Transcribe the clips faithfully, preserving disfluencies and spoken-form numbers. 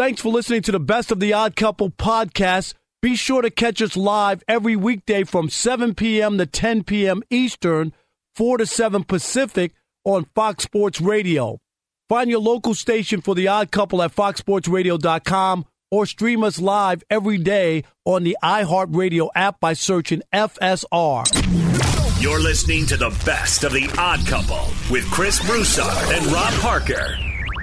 Thanks for listening to the Best of the Odd Couple podcast. Be sure to catch us live every weekday from seven p.m. to ten p.m. Eastern, four to seven Pacific on Fox Sports Radio. Find your local station for The Odd Couple at fox sports radio dot com or stream us live every day on the iHeartRadio app by searching F S R. You're listening to the Best of the Odd Couple with Chris Broussard and Rob Parker.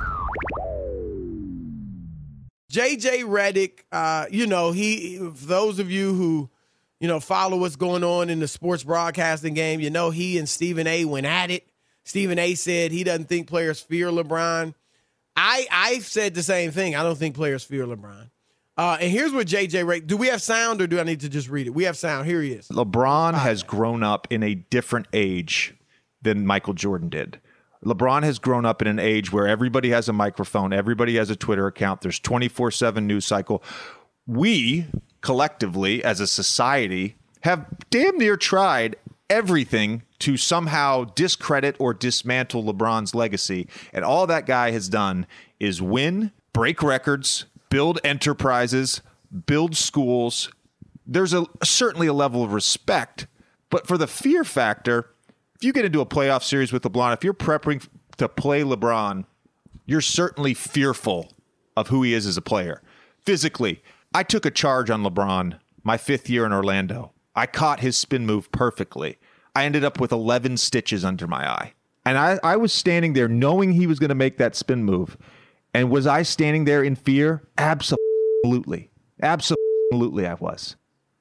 J J Redick, uh, you know, he, for those of you who, you know, follow what's going on in the sports broadcasting game, you know, he and Stephen A went at it. Stephen A said he doesn't think players fear LeBron. I, I've said the same thing. I don't think players fear LeBron. Uh, and here's what J J Redick, do we have sound or do I need to just read it? We have sound. Here he is. LeBron has grown up in a different age than Michael Jordan did. LeBron has grown up in an age where everybody has a microphone, everybody has a Twitter account, there's twenty-four seven news cycle. We, collectively, as a society, have damn near tried everything to somehow discredit or dismantle LeBron's legacy. And all that guy has done is win, break records, build enterprises, build schools. There's a certainly a level of respect, but for the fear factor, if you get into a playoff series with LeBron, if you're prepping to play LeBron, you're certainly fearful of who he is as a player. Physically, I took a charge on LeBron my fifth year in Orlando. I caught his spin move perfectly. I ended up with eleven stitches under my eye. And I, I was standing there knowing he was going to make that spin move. And was I standing there in fear? Absolutely. Absolutely I was.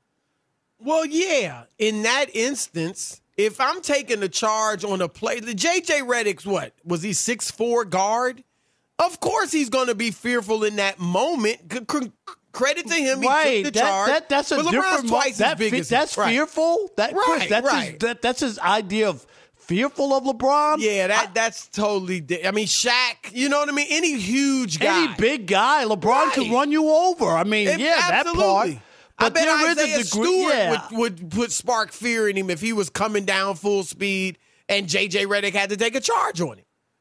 Well, yeah. In that instance, if I'm taking the charge on a play, the J J Redick's what? Was he six foot four guard? Of course he's going to be fearful in that moment. C- c- credit to him, he right. took the that, charge. That, that's a but different LeBron's twice that as big fe- as That's right. fearful? That, right, Chris, that's, right. His, that, that's his idea of fearful of LeBron? Yeah, that I, that's totally di- I mean, Shaq, you know what I mean? Any huge guy. Any big guy. LeBron right. could run you over. I mean, If, yeah, absolutely. that part. But I bet there is Isaiah a degree, Stewart yeah. would, would put spark fear in him if he was coming down full speed and J J Redick had to take a charge on him.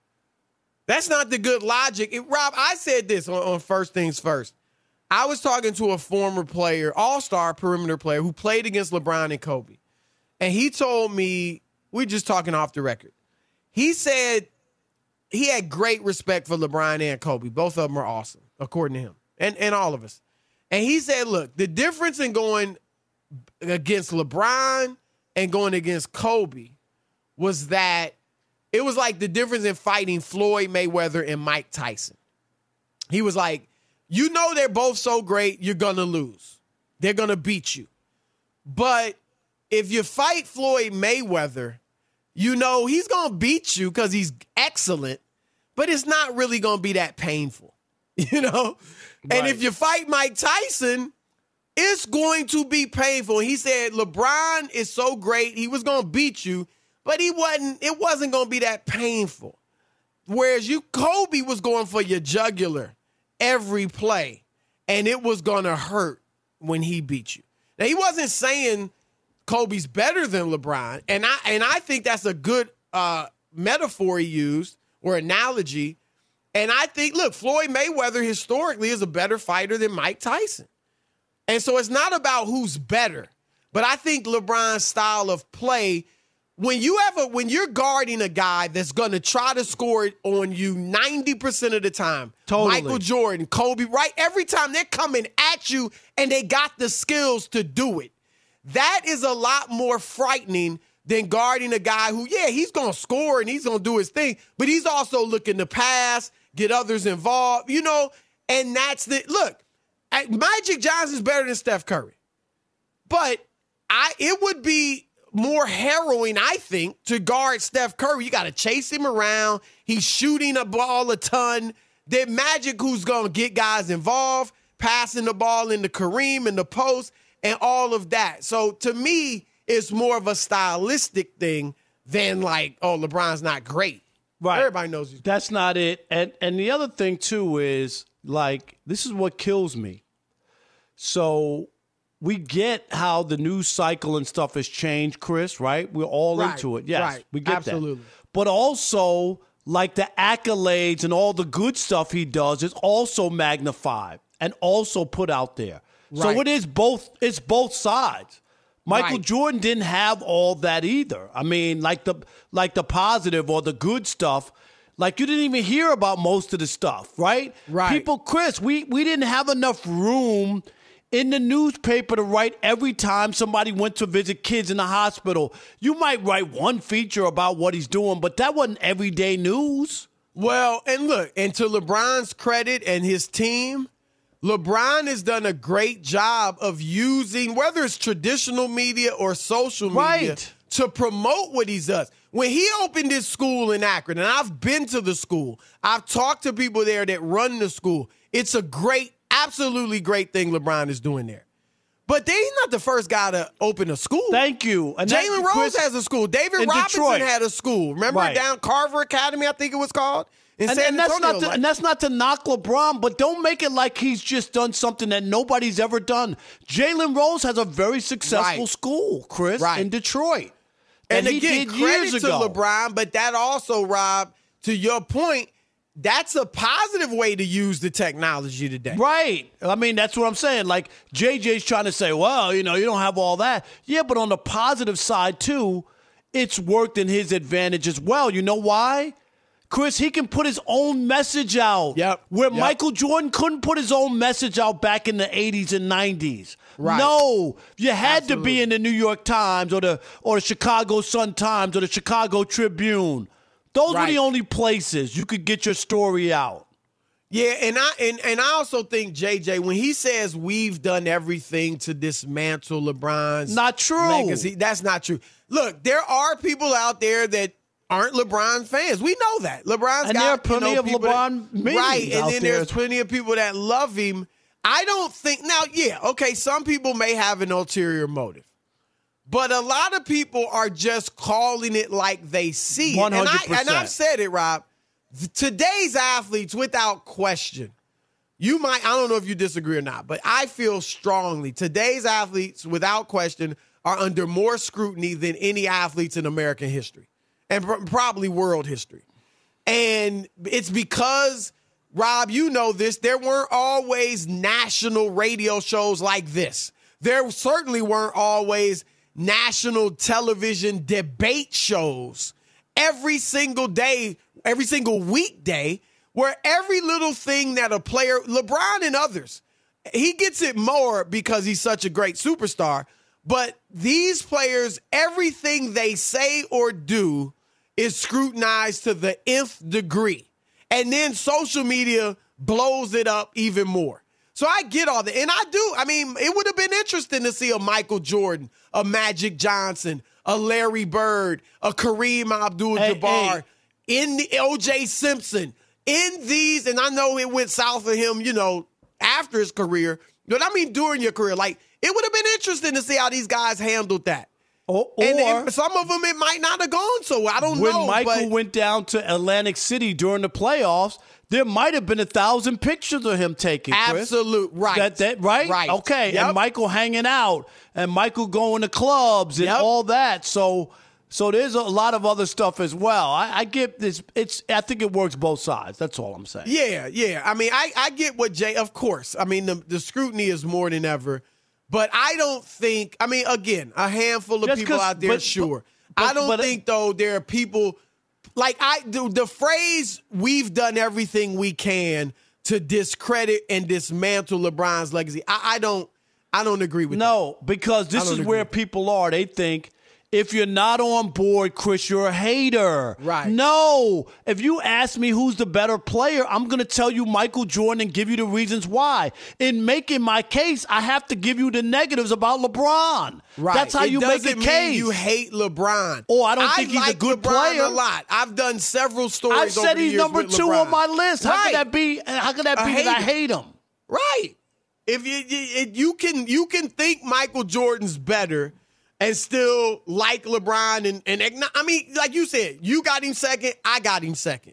That's not the good logic. It, Rob, I said this on, on First Things First. I was talking to a former player, all-star perimeter player, who played against LeBron and Kobe. And he told me, we're just talking off the record. He said he had great respect for LeBron and Kobe. Both of them are awesome, according to him, and, and all of us. And he said, look, the difference in going against LeBron and going against Kobe was that it was like the difference in fighting Floyd Mayweather and Mike Tyson. He was like, you know they're both so great, you're going to lose. They're going to beat you. But if you fight Floyd Mayweather, you know he's going to beat you because he's excellent, but it's not really going to be that painful, you know? Right. And if you fight Mike Tyson, it's going to be painful. He said LeBron is so great, he was going to beat you, but he wasn't. It wasn't going to be that painful. Whereas you, Kobe was going for your jugular every play, and it was going to hurt when he beat you. Now, he wasn't saying Kobe's better than LeBron, and I and I think that's a good uh, metaphor he used or analogy. And I think, look, Floyd Mayweather historically is a better fighter than Mike Tyson. And so it's not about who's better, but I think LeBron's style of play, when you ever, when you're guarding a guy that's going to try to score it on you ninety percent of the time, totally. Michael Jordan, Kobe, right? Every time they're coming at you and they got the skills to do it. That is a lot more frightening than guarding a guy who, yeah, he's going to score and he's going to do his thing, but he's also looking to pass, get others involved, you know, and that's the, look, Magic Johnson's better than Steph Curry, but I it would be more harrowing, I think, to guard Steph Curry. You got to chase him around. He's shooting a ball a ton. Then Magic, who's going to get guys involved, passing the ball into Kareem in the post and all of that. So to me, it's more of a stylistic thing than like, oh, LeBron's not great. Right. Everybody knows he's That's not it. And and the other thing, too, is, like, this is what kills me. So we get how the news cycle and stuff has changed, Chris, right? We're all right. into it. Yes, right. we get Absolutely. that. But also like the accolades and all the good stuff he does is also magnified and also put out there. Right. So it is both. It's both sides. Michael right. Jordan didn't have all that either. I mean, like the like the positive or the good stuff. Like you didn't even hear about most of the stuff, right? Right. People, Chris, we we didn't have enough room in the newspaper to write every time somebody went to visit kids in the hospital. You might write one feature about what he's doing, but that wasn't everyday news. Well, and look, and to LeBron's credit and his team, LeBron has done a great job of using, whether it's traditional media or social media, right. to promote what he does. When he opened his school in Akron, and I've been to the school, I've talked to people there that run the school. It's a great, absolutely great thing LeBron is doing there. But he's not the first guy to open a school. Thank you. Jalen Rose Chris, has a school. David Robinson Detroit. had a school. Remember right. down Carver Academy, I think it was called? In and, San and, that's Antonio, not to, like. and that's not to knock LeBron, but don't make it like he's just done something that nobody's ever done. Jalen Rose has a very successful right. school, Chris, right. in Detroit. And he again, did credit years to ago. LeBron, but that also, Rob, to your point, that's a positive way to use the technology today. Right. I mean, that's what I'm saying. Like, J J's trying to say, well, you know, you don't have all that. Yeah, but on the positive side, too, it's worked in his advantage as well. You know why? Chris, he can put his own message out. Yep. Where yep. Michael Jordan couldn't put his own message out back in the eighties and nineties. Right. No, you had Absolutely. to be in the New York Times or the or the Chicago Sun-Times or the Chicago Tribune. Those right. were the only places you could get your story out. Yeah, and I and, and I also think, J J, when he says we've done everything to dismantle LeBron's not true. legacy, that's not true. Look, there are people out there that aren't LeBron fans. We know that. LeBron's and got, there are plenty you know, of people LeBron that, memes right, and out then there. there's plenty of people that love him. I don't think now, yeah, okay, some people may have an ulterior motive. But a lot of people are just calling it like they see it. one hundred percent. And, I, and I've said it, Rob. Today's athletes, without question, you might, I don't know if you disagree or not, but I feel strongly today's athletes, without question, are under more scrutiny than any athletes in American history and pr- probably world history. And it's because, Rob, you know this, there weren't always national radio shows like this. There certainly weren't always national television debate shows every single day, every single weekday, where every little thing that a player, LeBron and others, he gets it more because he's such a great superstar. But these players, everything they say or do is scrutinized to the nth degree. And then social media blows it up even more. So I get all that. And I do. I mean, it would have been interesting to see a Michael Jordan, a Magic Johnson, a Larry Bird, a Kareem Abdul-Jabbar, hey, hey. in the O J Simpson, in these, and I know it went south for him, you know, after his career, but I mean during your career. Like, it would have been interesting to see how these guys handled that. Or, and or it, some of them, it might not have gone so well. I don't when know. When Michael but, went down to Atlantic City during the playoffs, there might have been a thousand pictures of him taken, Chris. Absolute, right. That, that, right? Right. Okay, yep. and Michael hanging out, and Michael going to clubs and yep. all that. So so there's a lot of other stuff as well. I, I get this. It's. I think it works both sides. That's all I'm saying. Yeah, yeah. I mean, I, I get what Jay, of course. I mean, the, the scrutiny is more than ever. But I don't think, I mean, again, a handful of Just people out there, but, sure. But, I don't but, think, though, there are people, like, I the, the phrase, we've done everything we can to discredit and dismantle LeBron's legacy, I, I don't, I don't agree with no, that. No, because this is where people are. They think, if you're not on board, Chris, you're a hater. Right. No. If you ask me who's the better player, I'm going to tell you Michael Jordan and give you the reasons why. In making my case, I have to give you the negatives about LeBron. Right. That's how it you make a mean case. You hate LeBron. Oh, I don't think I he's like a good LeBron player. a lot. I've done several stories. I've said over the he's years number with two LeBron. on my list. How right. could that be? How could that be that I hate him? Right. If you, you you can you can think Michael Jordan's better and still like LeBron and, and I mean, like you said, you got him second, I got him second.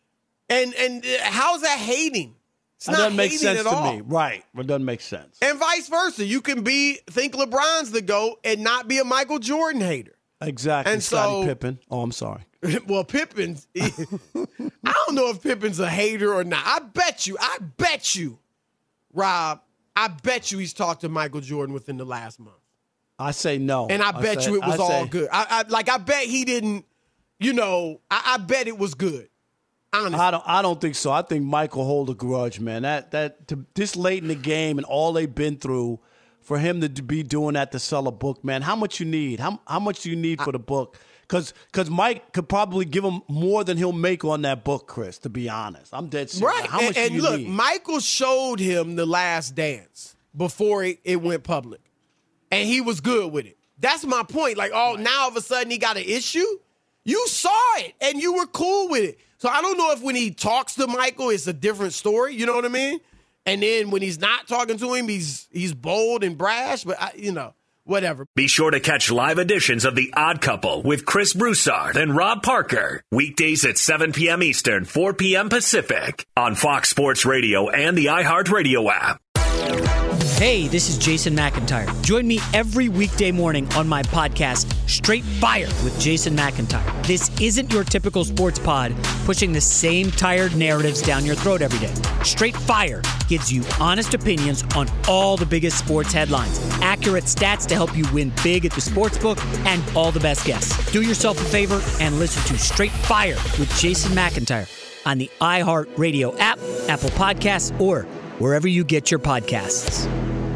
And and how's that hating? It's that not doesn't make hating sense at to all. me. Right. It doesn't make sense. And vice versa. You can be think LeBron's the GOAT and not be a Michael Jordan hater. Exactly. And Scottie so, Pippen. Oh, I'm sorry. Well, Pippen's, I don't know if Pippen's a hater or not. I bet you, I bet you, Rob, I bet you he's talked to Michael Jordan within the last month. I say no. And I bet I say, you it was I all say, good. I, I like. I bet he didn't. You know. I, I bet it was good. Honestly, I don't. I don't think so. I think Michael hold a grudge, man. That that to, this late in the game and all they've been through, for him to be doing that to sell a book, man. How much you need? How how much do you need for I, the book? Because because Mike could probably give him more than he'll make on that book, Chris. To be honest, I'm dead serious. Right. Like, how much and, do you and look, need? Michael showed him The Last Dance before it, it went public, and he was good with it. That's my point. Like, oh, right. Now all of a sudden he got an issue? You saw it, and you were cool with it. So I don't know if when he talks to Michael, it's a different story. You know what I mean? And then when he's not talking to him, he's he's bold and brash. But, I, you know, whatever. Be sure to catch live editions of The Odd Couple with Chris Broussard and Rob Parker. Weekdays at seven p.m. Eastern, four p.m. Pacific on Fox Sports Radio and the iHeartRadio app. Hey, this is Jason McIntyre. Join me every weekday morning on my podcast, Straight Fire with Jason McIntyre. This isn't your typical sports pod pushing the same tired narratives down your throat every day. Straight Fire gives you honest opinions on all the biggest sports headlines, accurate stats to help you win big at the sportsbook, and all the best guests. Do yourself a favor and listen to Straight Fire with Jason McIntyre on the iHeartRadio app, Apple Podcasts, or wherever you get your podcasts.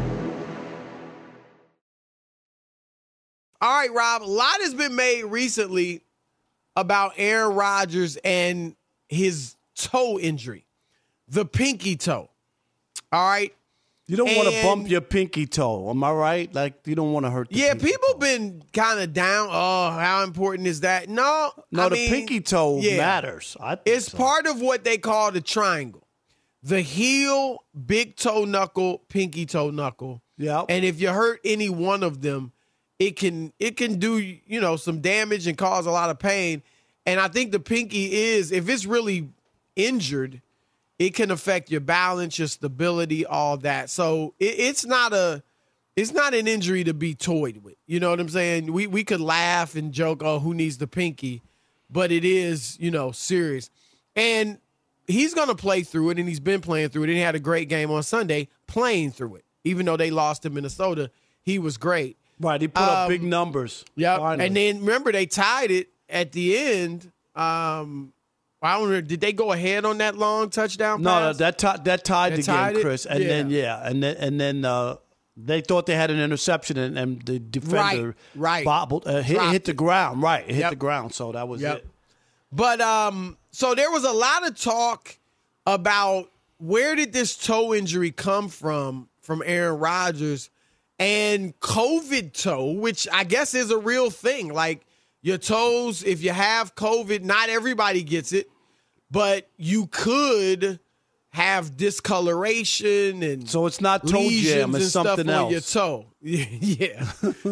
All right, Rob, a lot has been made recently about Aaron Rodgers and his toe injury, the pinky toe. All right? You don't and, want to bump your pinky toe. Am I right? Like, you don't want to hurt the yeah, pinky people toe. been kind of down. Oh, how important is that? No. No, I the mean, pinky toe yeah, matters. I think it's so. part of what they call the triangle. The heel, big toe knuckle, pinky toe knuckle. Yeah. And if you hurt any one of them, it can it can do, you know, some damage and cause a lot of pain. And I think the pinky is, if it's really injured, it can affect your balance, your stability, all that. So it, it's not a it's not an injury to be toyed with. You know what I'm saying? We we could laugh and joke, oh, who needs the pinky? But it is, you know, serious. And he's going to play through it, and he's been playing through it. And he had a great game on Sunday playing through it. Even though they lost to Minnesota, he was great. Right, he put um, up big numbers. Yeah, and then remember they tied it at the end. Um, I don't know, did they go ahead on that long touchdown no, pass? No, that t- that tied that the tied game, it? Chris. And yeah. then yeah, and then and then uh, they thought they had an interception, and, and the defender right, right. bobbled, uh, hit, hit the ground. Right, it hit yep. the ground. So that was yep. it. But um, so there was a lot of talk about where did this toe injury come from from Aaron Rodgers. And COVID toe, which I guess is a real thing. Like your toes, if you have COVID, not everybody gets it, but you could have discoloration and so it's not toe jam, it's something else. On your toe. Yeah.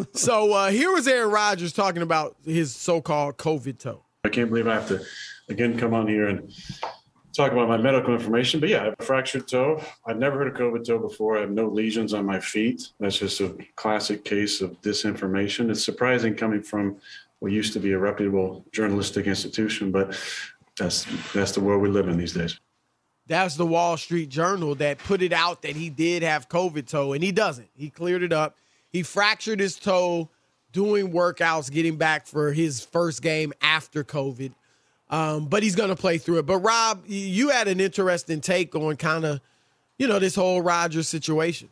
So uh, here was Aaron Rodgers talking about his so-called COVID toe. I can't believe I have to again come on here and talk about my medical information, but yeah, I have a fractured toe. I'd never heard of COVID toe before. I have no lesions on my feet. That's just a classic case of disinformation. It's surprising coming from what used to be a reputable journalistic institution, but that's that's the world we live in these days. That's the Wall Street Journal that put it out that he did have COVID toe, and he doesn't. He cleared it up. He fractured his toe doing workouts, getting back for his first game after COVID. Um, but he's going to play through it. But, Rob, you had an interesting take on kind of, you know, this whole Rodgers situation.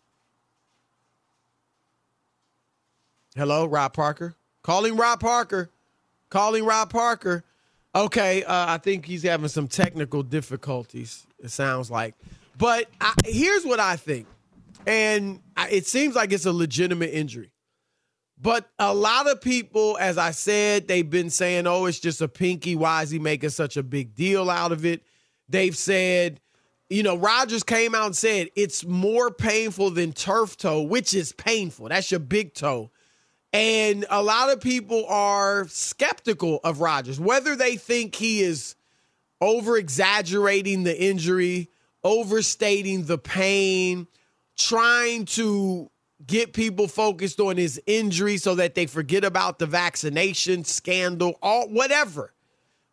Hello, Rob Parker. Calling Rob Parker. Calling Rob Parker. Okay, uh, I think he's having some technical difficulties, it sounds like. But I, here's what I think. And I, it seems like it's a legitimate injury. But a lot of people, as I said, they've been saying, oh, it's just a pinky. Why is he making such a big deal out of it? They've said, you know, Rodgers came out and said it's more painful than turf toe, which is painful. That's your big toe. And a lot of people are skeptical of Rodgers, whether they think he is over-exaggerating the injury, overstating the pain, trying to get people focused on his injury so that they forget about the vaccination scandal, all whatever.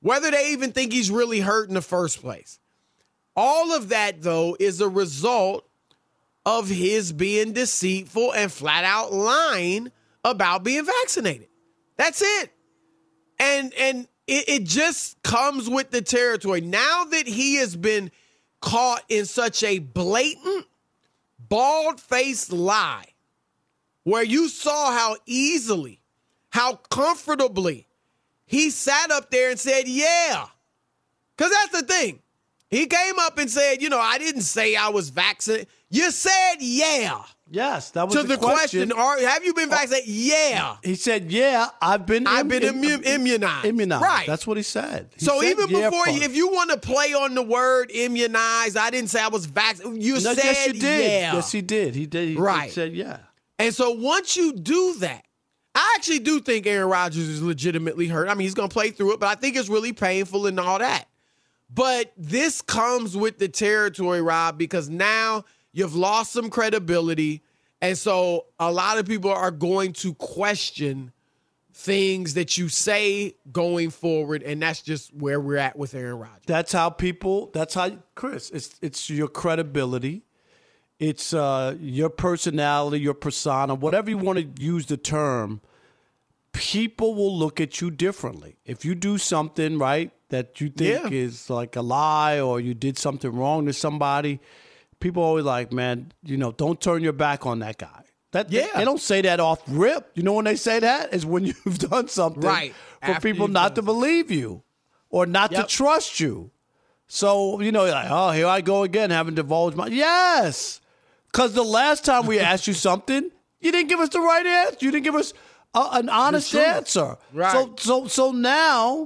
whether they even think he's really hurt in the first place. All of that, though, is a result of his being deceitful and flat out lying about being vaccinated. That's it. And and it, it just comes with the territory. Now that he has been caught in such a blatant, bald-faced lie, where you saw how easily, how comfortably he sat up there and said, yeah. Because that's the thing. He came up and said, you know, I didn't say I was vaccinated. You said, yeah. Yes, that was to the, the question. question. Are, have you been vaccinated? Yeah. He said, yeah, I've been I've been im- immu- immunized. Immunized. Right. That's what he said. He so said, even yeah, before, first. you, if you want to play on the word immunized, I didn't say I was vaccinated. You No, said, yes, you did. yeah. Yes, he did. He did. He Right. said, yeah. And so once you do that, I actually do think Aaron Rodgers is legitimately hurt. I mean, he's going to play through it, but I think it's really painful and all that. But this comes with the territory, Rob, because now you've lost some credibility. And so a lot of people are going to question things that you say going forward. And that's just where we're at with Aaron Rodgers. That's how people, that's how, Chris, it's it's your credibility. It's uh, your personality, your persona, whatever you want to use the term. People will look at you differently. If you do something, right, that you think Yeah. is like a lie or you did something wrong to somebody, people always like, man, you know, don't turn your back on that guy. That Yeah. They, they don't say that off rip. You know when they say that? Is when you've done something Right. for After people you've not done to believe you or not Yep. to trust you. So, you know, like, oh, here I go again, having divulged my... Yes! Because the last time we asked you something, you didn't give us the right answer. You didn't give us a, an honest truth. answer. Right. So, so, so now,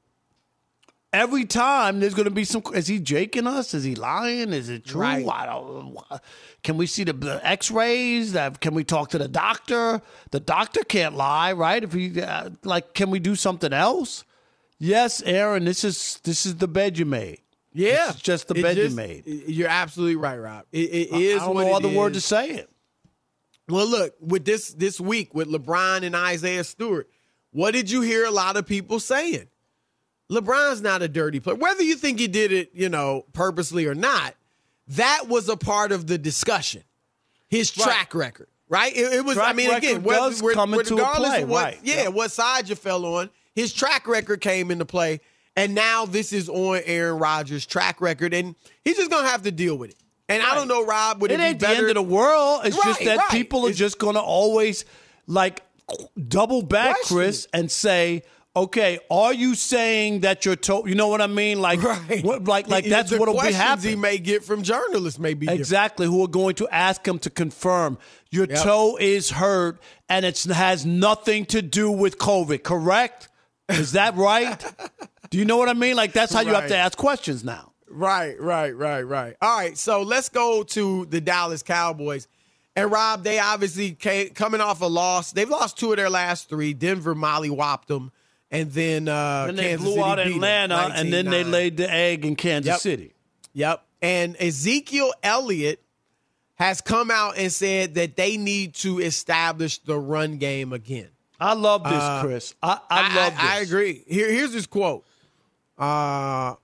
every time there's going to be some... Is he jaking us? Is he lying? Is it true? Right. I don't... Can we see the, the X-rays? That Can we talk to the doctor? The doctor can't lie, right? If he uh, like, can we do something else? Yes, Aaron. This is this is the bed you made. Yeah. This is just the It bed you just- made. You're absolutely right, Rob. It, it I- is I don't what know it other is. word to say it. Well, look, with this this week with LeBron and Isaiah Stewart, what did you hear a lot of people saying? LeBron's not a dirty player. Whether you think he did it, you know, purposely or not, that was a part of the discussion. His Right. track record, right? It, it was. Track I mean, again, record whether- does re- come into regardless play, of what, right. yeah, Yeah. what side you fell on, his track record came into play, and now this is on Aaron Rodgers' track record, and he's just gonna have to deal with it. And I don't know, Rob, would it, It be ain't the better? end of the world. It's just Right, that right. people are It's- just going to always like double back, Question Chris, it. and say, "Okay, are you saying that you're to-" You know what I mean? Like, Right. what, like, like The- that's the what'll be questions happening. he may get from journalists may be different. Exactly, who are going to ask him to confirm your Yep. toe is hurt and it has nothing to do with COVID, correct? Is that right? Do you know what I mean? Like, that's how you have to Right. ask questions now. Right, right, right, right. All right, so let's go to the Dallas Cowboys. And, Rob, they obviously came, coming off a loss. They've lost two of their last three. Denver mollywopped them. And then uh, And they Kansas blew City out beat them Atlanta, and then they nineteen nine. laid the egg in Kansas Yep. City. Yep. And Ezekiel Elliott has come out and said that they need to establish the run game again. I love this, Uh, Chris. I, I, love this. I agree. Here, here's his quote. Uh,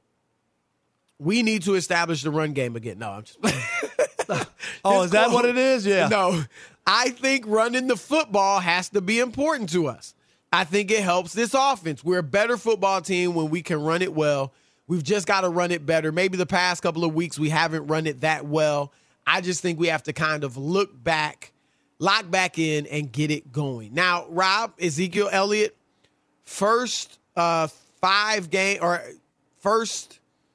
we need to establish the run game again. No, I'm just Oh, His is that quote- what it is? Yeah. No, I think running the football has to be important to us. I think it helps this offense. We're a better football team when we can run it well. We've just got to run it better. Maybe the past couple of weeks we haven't run it that well. I just think we have to kind of look back, lock back in, and get it going. Now, Rob, Ezekiel Elliott, first uh, five game or first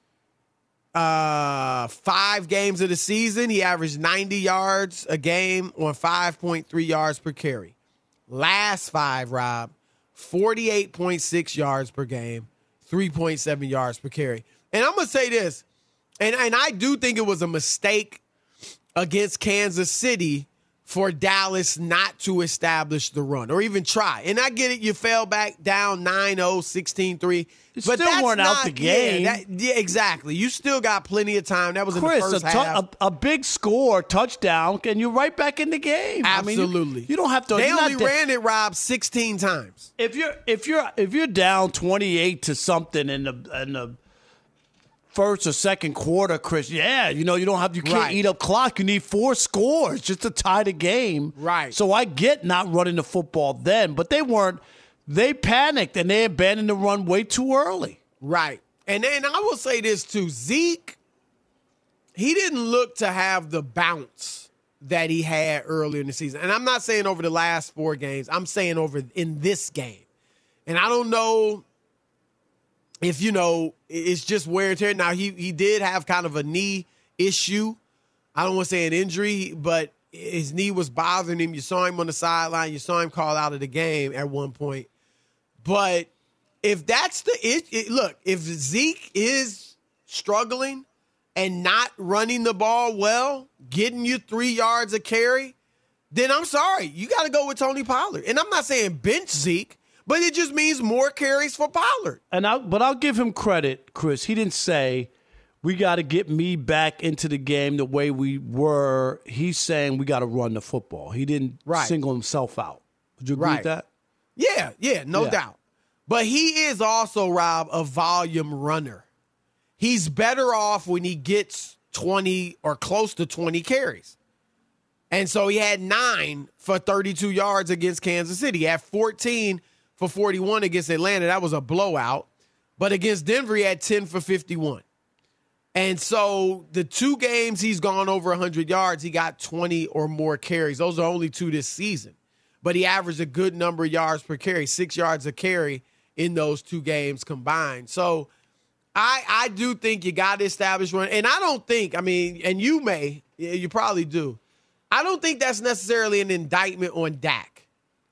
uh, five games of the season, he averaged ninety yards a game on five point three yards per carry. Last five, Rob, forty-eight point six yards per game, three point seven yards per carry. And I'm going to say this, and, and I do think it was a mistake against Kansas City for Dallas not to establish the run or even try. And I get it, you fell back down nine oh, sixteen three. You but still that's weren't not, out the game. Yeah, that, yeah, exactly. You still got plenty of time. That was in Chris, the first a, tu- half. a, a big score, touchdown, and you're right back in the game. Absolutely. I mean, you, you don't have to. They you're only not de- ran it, Rob, sixteen times. If you're if you're if you're down twenty-eight to something in the in the first or second quarter, Chris, yeah, you know you don't have you can't Right. eat up clock. You need four scores just to tie the game. Right. So I get not running the football then, but they weren't. They panicked and they abandoned the run way too early. Right. And then I will say this too. Zeke, he didn't look to have the bounce that he had earlier in the season. And I'm not saying over the last four games. I'm saying over in this game. And I don't know if, you know, it's just wear and tear. Now, he, he did have kind of a knee issue. I don't want to say an injury, but his knee was bothering him. You saw him on the sideline. You saw him call out of the game at one point. But if that's the it, it, look, if Zeke is struggling and not running the ball well, getting you three yards a carry, then I'm sorry. You got to go with Tony Pollard. And I'm not saying bench Zeke, but it just means more carries for Pollard. And I, but I'll give him credit, Chris. He didn't say we got to get me back into the game the way we were. He's saying we got to run the football. He didn't Right. single himself out. Would you agree Right. with that? Yeah, yeah, no Yeah. doubt. But he is also, Rob, a volume runner. He's better off when he gets twenty or close to twenty carries. And so he had nine for thirty-two yards against Kansas City. He had fourteen for forty-one against Atlanta. That was a blowout. But against Denver, he had ten for fifty-one. And so the two games he's gone over one hundred yards, he got twenty or more carries. Those are only two this season. But he averaged a good number of yards per carry, six yards a carry in those two games combined. So I I do think you got to establish run. And I don't think, I mean, and you may, you probably do. I don't think that's necessarily an indictment on Dak.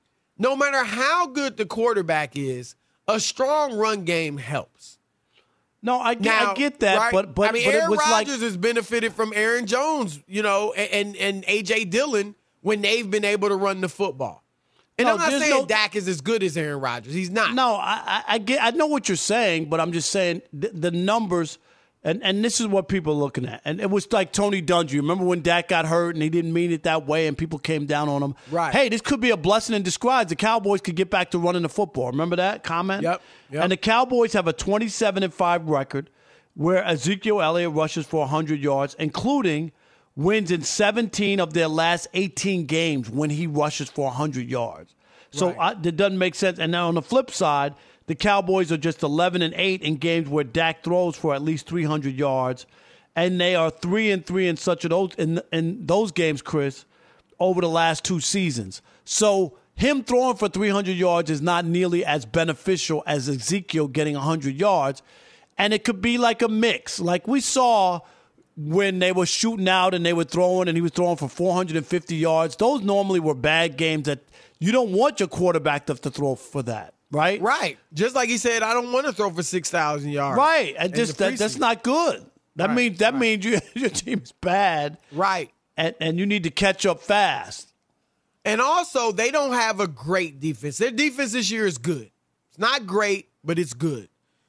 No matter how good the quarterback is, a strong run game helps. No, I get, Now, I get that, right? but but, I mean, but Aaron it was Rodgers like has benefited from Aaron Jones, you know, and and A J Dillon when they've been able to run the football. And No, I'm not there's saying no- Dak is as good as Aaron Rodgers. He's not. no, I, I, I get, I know what you're saying, but I'm just saying the, the numbers, and, and this is what people are looking at. And it was like Tony Dungy. Remember when Dak got hurt and he didn't mean it that way, and people came down on him. Right. Hey, this could be a blessing in disguise. The Cowboys could get back to running the football. Remember that comment? Yep, yep. And the Cowboys have a twenty-seven and five record, where Ezekiel Elliott rushes for one hundred yards, including wins in seventeen of their last eighteen games when he rushes for one hundred yards. So Right. I, that doesn't make sense. And now on the flip side, the Cowboys are just eleven and eight in games where Dak throws for at least three hundred yards, and they are three and three in such of those in, in those games, Chris, over the last two seasons. So him throwing for three hundred yards is not nearly as beneficial as Ezekiel getting one hundred yards, and it could be like a mix, like we saw when they were shooting out and they were throwing and he was throwing for four hundred fifty yards. Those normally were bad games that you don't want your quarterback to, to throw for that, right? Right. Just like he said, I don't want to throw for six thousand yards. Right. And in just the that, that's preseason. not good. That Right, means that right. means you, your team's bad, Right. and, and you need to catch up fast. And also, they don't have a great defense. Their defense this year is good. It's not great, but it's good.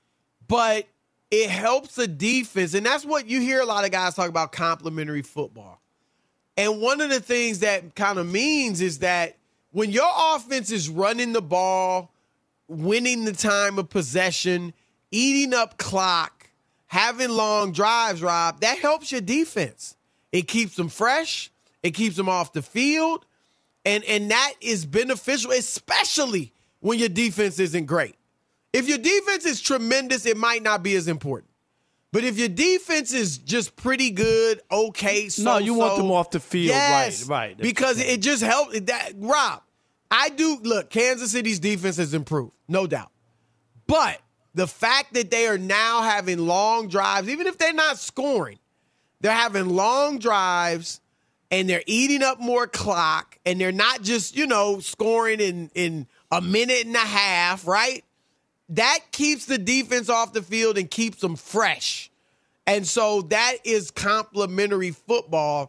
But it helps the defense, and that's what you hear a lot of guys talk about, complementary football. And one of the things that kind of means is that when your offense is running the ball, winning the time of possession, eating up clock, having long drives, Rob, that helps your defense. It keeps them fresh. It keeps them off the field. And, and that is beneficial, especially when your defense isn't great. If your defense is tremendous, it might not be as important. But if your defense is just pretty good, okay, so No, you want them off the field, yes, right, right. Because it just helps. That Rob, I do look. Kansas City's defense has improved, no doubt. But the fact that they are now having long drives, even if they're not scoring, they're having long drives, and they're eating up more clock, and they're not just you know scoring in in a minute and a half, right? That keeps the defense off the field and keeps them fresh. And so that is complementary football.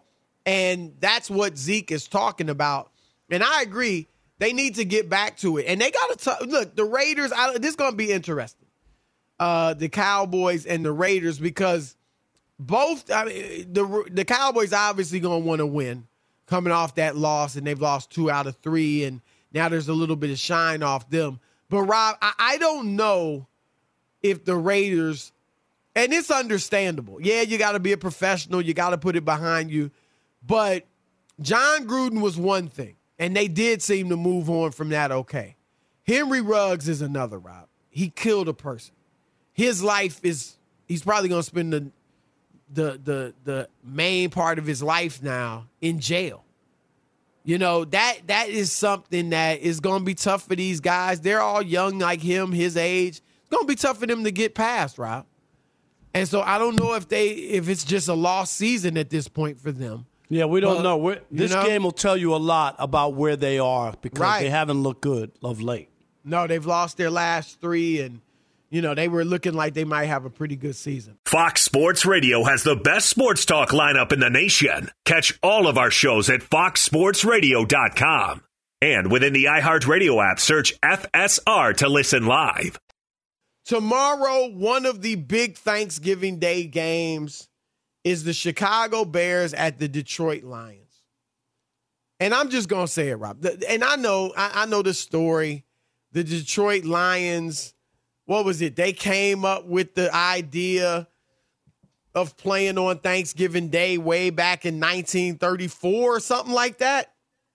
And that's what Zeke is talking about. And I agree. They need to get back to it. And they got to t- look, the Raiders, I, this is going to be interesting. Uh, the Cowboys and the Raiders, because both, I mean, the, the Cowboys obviously going to want to win coming off that loss, and they've lost two out of three, and now there's a little bit of shine off them. But, Rob, I, I don't know if the Raiders, and it's understandable. Yeah, you got to be a professional. You got to put it behind you. But John Gruden was one thing, and they did seem to move on from that okay. Henry Ruggs is another, Rob. He killed a person. His life is, he's probably going to spend the, the the the main part of his life now in jail. You know, that that is something that is going to be tough for these guys. They're all young like him, his age. It's going to be tough for them to get past, Rob. And so I don't know if they if it's just a lost season at this point for them. Yeah, we don't But, know. We're, this you know? game will tell you a lot about where they are because Right. they haven't looked good of late. No, they've lost their last three, and, you know, they were looking like they might have a pretty good season. Fox Sports Radio has the best sports talk lineup in the nation. Catch all of our shows at fox sports radio dot com. And within the iHeartRadio app, search F S R to listen live. Tomorrow, one of the big Thanksgiving Day games is the Chicago Bears at the Detroit Lions. And I'm just going to say it, Rob. And I know, I, I know the story. The Detroit Lions, what was it? They came up with the idea of playing on Thanksgiving Day way back in nineteen thirty-four or something like that.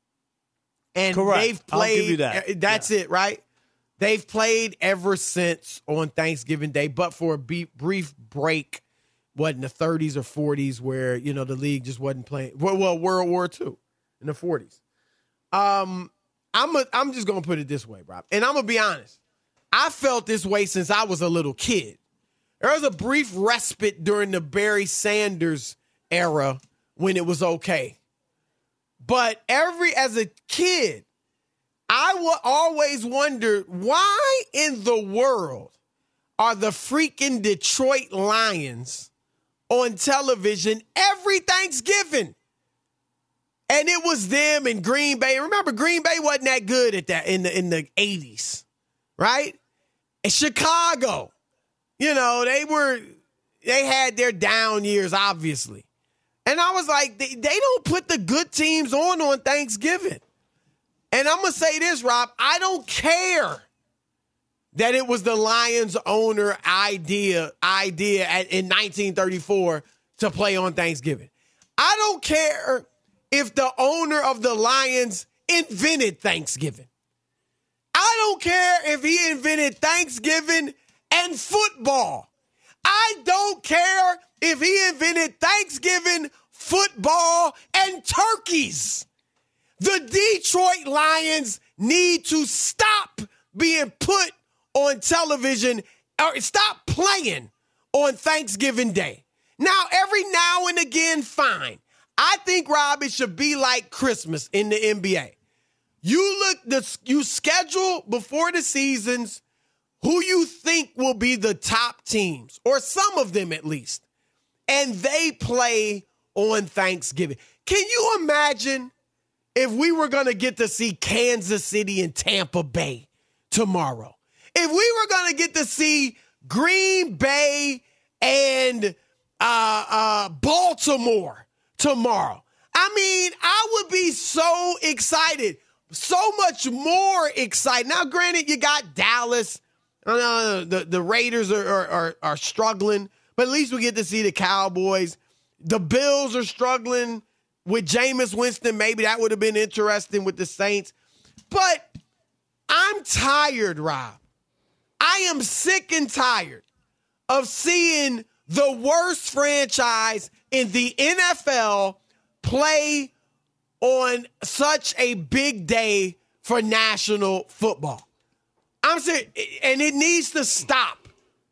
And Correct. they've I'll played. give you that. That's Yeah. it, right? They've played ever since on Thanksgiving Day, but for a brief break, what, in the thirties or forties, where, you know, the league just wasn't playing. Well, well World War Two in the forties. Um, I'm a, I'm just going to put it this way, Rob. And I'm going to be honest. I felt this way since I was a little kid. There was a brief respite during the Barry Sanders era when it was okay. But every, as a kid, I would always wonder, why in the world are the freaking Detroit Lions on television every Thanksgiving? And it was them in Green Bay. Remember, Green Bay wasn't that good at that in the in the eighties, right? And Chicago, you know, they were they had their down years, obviously. And I was like, they, they don't put the good teams on on Thanksgiving. And I'm going to say this, Rob, I don't care that it was the Lions owner idea idea at, in nineteen thirty-four to play on Thanksgiving. I don't care if the owner of the Lions invented Thanksgiving. I don't care if he invented Thanksgiving and football. I don't care if he invented Thanksgiving, football, and turkeys. The Detroit Lions need to stop being put on television or stop playing on Thanksgiving Day. Now, every now and again, fine. I think, Rob, it should be like Christmas in the N B A. You look, the, you schedule before the seasons who you think will be the top teams, or some of them at least, and they play on Thanksgiving. Can you imagine if we were going to get to see Kansas City and Tampa Bay tomorrow? If we were going to get to see Green Bay and uh, uh, Baltimore tomorrow? I mean, I would be so excited, so much more excited. Now, granted, you got Dallas. Uh, the, the Raiders are, are, are, are struggling, but at least we get to see the Cowboys. The Bills are struggling with Jameis Winston. Maybe that would have been interesting with the Saints. But I'm tired, Rob. I am sick and tired of seeing the worst franchise in the N F L play on such a big day for national football. I'm saying, and it needs to stop.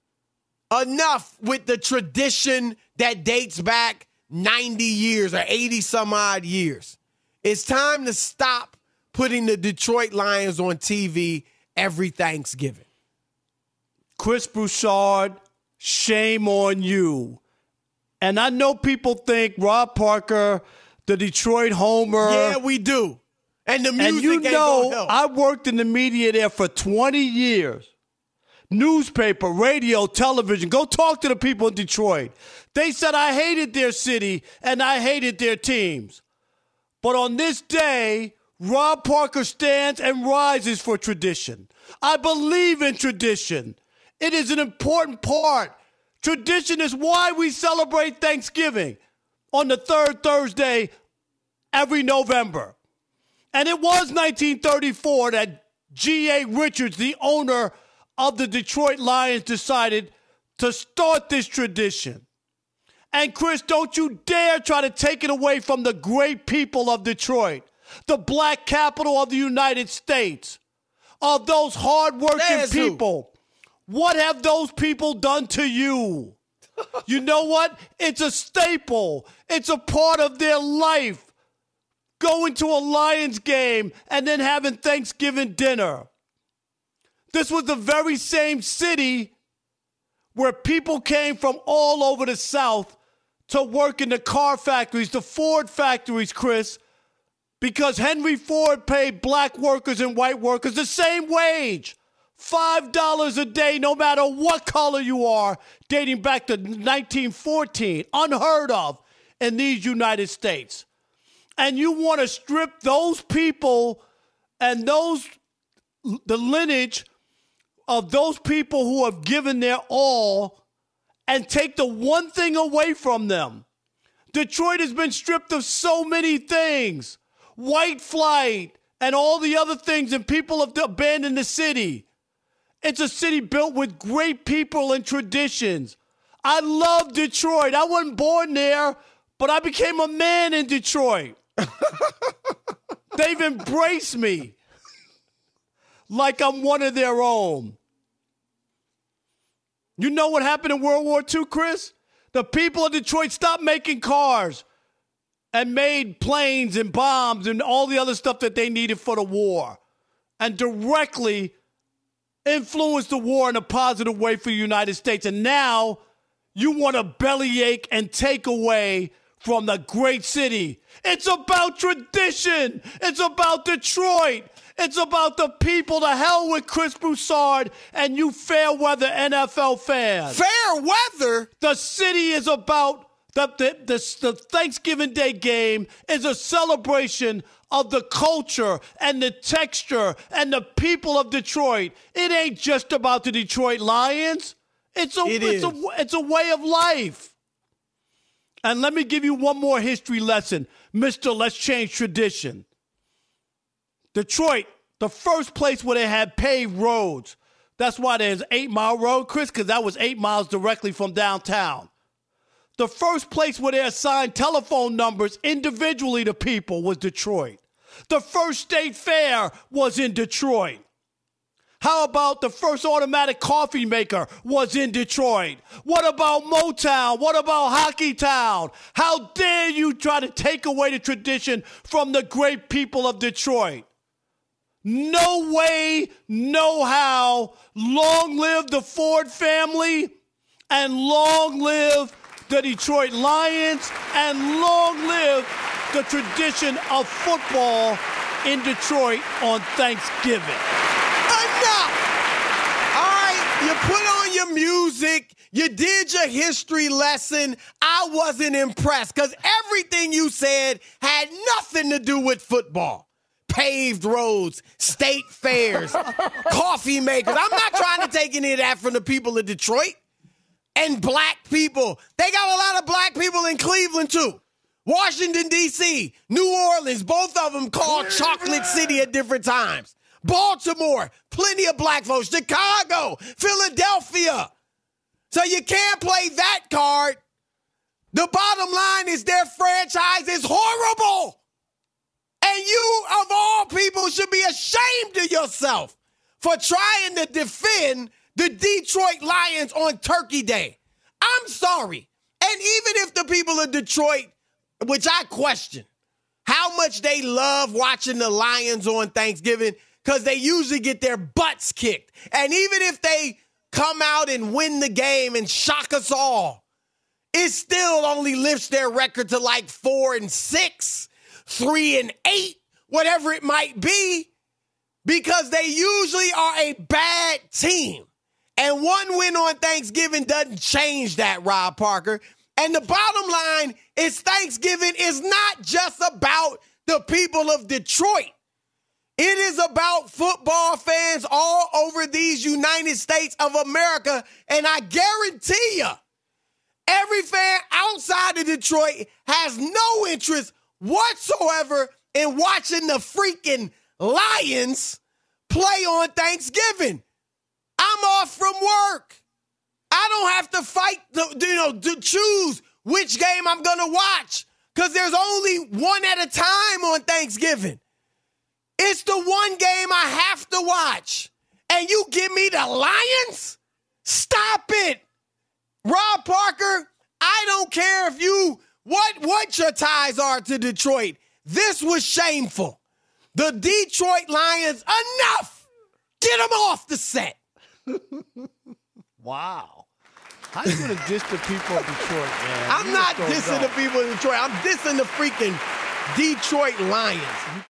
Enough with the tradition that dates back ninety years or eighty some odd years. It's time to stop putting the Detroit Lions on T V every Thanksgiving. Chris Broussard, shame on you. And I know people think Rob Parker the Detroit Homer. Yeah, we do. And the music And you ain't know, gonna help. I worked in the media there for twenty years. Newspaper, radio, television. Go talk to the people in Detroit. They said I hated their city and I hated their teams. But on this day, Rob Parker stands and rises for tradition. I believe in tradition. It is an important part. Tradition is why we celebrate Thanksgiving on the third Thursday every November. And it was nineteen thirty-four that G A. Richards, the owner of the Detroit Lions, decided to start this tradition. And Chris, don't you dare try to take it away from the great people of Detroit, the black capital of the United States, of those hardworking There's people. Who? What have those people done to you? You know what? It's a staple. It's a part of their life. Going to a Lions game and then having Thanksgiving dinner. This was the very same city where people came from all over the South to work in the car factories, the Ford factories, Chris, because Henry Ford paid black workers and white workers the same wage, five dollars a day, no matter what color you are, dating back to nineteen fourteen, unheard of in these United States. And you want to strip those people and those, the lineage of those people who have given their all and take the one thing away from them. Detroit has been stripped of so many things. White flight and all the other things, and people have abandoned the city. It's a city built with great people and traditions. I love Detroit. I wasn't born there, but I became a man in Detroit. They've embraced me like I'm one of their own. You know what happened in World War Two, Chris? The people of Detroit stopped making cars and made planes and bombs and all the other stuff that they needed for the war, and directly influenced the war in a positive way for the United States. And now you want to bellyache and take away from the great city. It's about tradition. It's about Detroit. It's about the people. To hell with Chris Broussard and you fair weather N F L fans. Fair weather? The city is about the, the, the, the Thanksgiving Day game is a celebration of the culture and the texture and the people of Detroit. It ain't just about the Detroit Lions. It's a, It it's is. a, it's a way of life. And let me give you one more history lesson, Mister Let's Change Tradition. Detroit, the first place where they had paved roads. That's why there's Eight Mile Road, Chris, because that was eight miles directly from downtown. The first place where they assigned telephone numbers individually to people was Detroit. The first state fair was in Detroit. How about the first automatic coffee maker was in Detroit? What about Motown? What about Hockey Town? How dare you try to take away the tradition from the great people of Detroit? No way, no how. Long live the Ford family, and long live the Detroit Lions, and long live the tradition of football in Detroit on Thanksgiving. Enough! All right, you put on your music, you did your history lesson. I wasn't impressed because everything you said had nothing to do with football. Paved roads, state fairs, coffee makers. I'm not trying to take any of that from the people of Detroit. And black people. They got a lot of black people in Cleveland, too. Washington, D C, New Orleans, both of them called Chocolate City at different times. Baltimore, plenty of black folks. Chicago, Philadelphia. So you can't play that card. The bottom line is their franchise is horrible. And you, of all people, should be ashamed of yourself for trying to defend the Detroit Lions on Turkey Day. I'm sorry. And even if the people of Detroit, which I question, how much they love watching the Lions on Thanksgiving, because they usually get their butts kicked. And even if they come out and win the game and shock us all, it still only lifts their record to like four and six. three and eight, whatever it might be, because they usually are a bad team. And one win on Thanksgiving doesn't change that, Rob Parker. And the bottom line is Thanksgiving is not just about the people of Detroit. It is about football fans all over these United States of America. And I guarantee you, every fan outside of Detroit has no interest whatsoever in watching the freaking Lions play on Thanksgiving. I'm off from work. I don't have to fight, to, you know, to choose which game I'm going to watch because there's only one at a time on Thanksgiving. It's the one game I have to watch. And you give me the Lions? Stop it. Rob Parker, I don't care if you, what, what your ties are to Detroit. This was shameful. The Detroit Lions, enough. Get them off the set. Wow. How you going to diss the people of Detroit, man? I'm You not just don't dissing know. the people of Detroit. I'm dissing the freaking Detroit Lions.